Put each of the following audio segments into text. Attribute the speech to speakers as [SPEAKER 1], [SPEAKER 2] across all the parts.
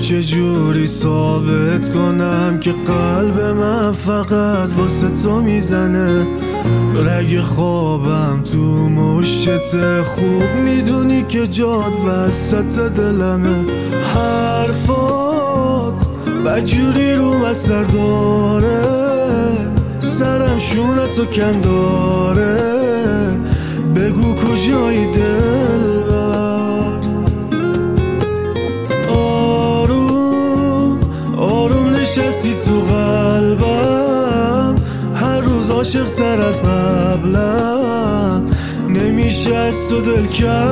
[SPEAKER 1] چجوری ثابت کنم که قلب من فقط واسه تو میزنه؟ رگ خوابم تو مشتت، خوب میدونی که جاد وسط دلمه. حرفات بجوری رو اثر داره، سرم شونتو کن داره. بگو کجایی دلبر؟ آروم آروم نشستی تو قلبم، هر روز عاشق تر از قبلم. نمیشه از تو دل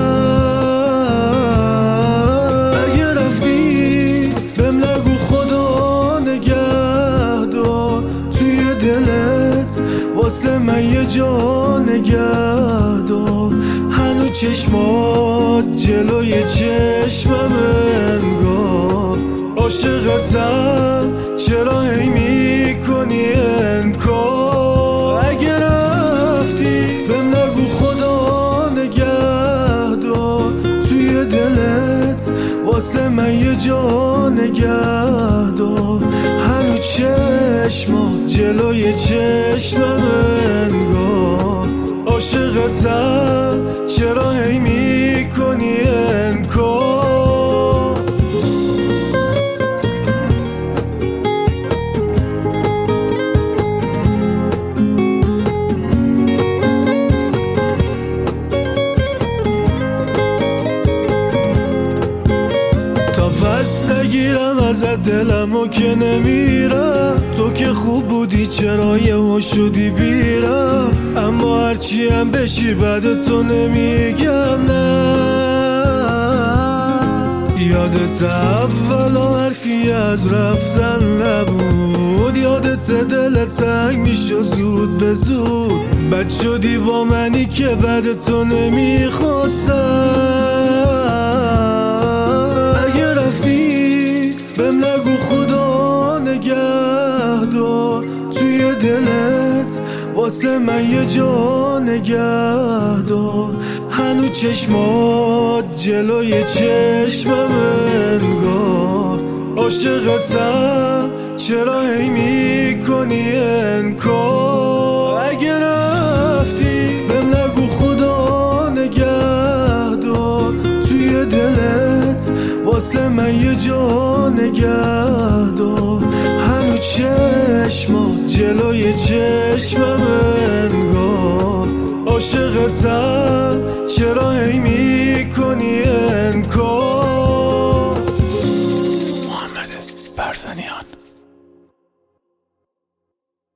[SPEAKER 1] کرد. اگه رفتی بهم نگو خدا نگه دار، توی دلت واسه من یه جا نگه دار. هنو چشمات جلوی چشمم انگار. عاشقتم چرا هی میکنی انکار؟ اگه رفتی بهم نگو خدا نگه دار، توی دلت واسه من یه جا نگه دار. هنو چشمات جلوی چشمم انگار. عاشقتم چرا هی میکنی انکار؟ تا پس نگیرم ازت دلمو که نمیرم. تو که خوب بودی چرا یهو شدی بیرم؟ اما هرچی هم بشی بعد تو نمیگم نه. یادت اول حرفی از رفتن نبود، یادت دل تنگ میشد زود به زود. بد شدی با منی که بعد تو نمیخواستم. اگه رفتی بهم نگو خدا نگه دار، توی دلت واسه من یه جا نگه دار. هنو چشمات جلوی چشمم انگار. عاشقتم چرا هی میکنی انکار؟ اگه رفتی بهم نگو خدا نگه دار، توی دلت واسه من یه جا نگه دار. هنو چشمات جلوی چشمم انگار. عاشقتم چرا هی میکنی انکار؟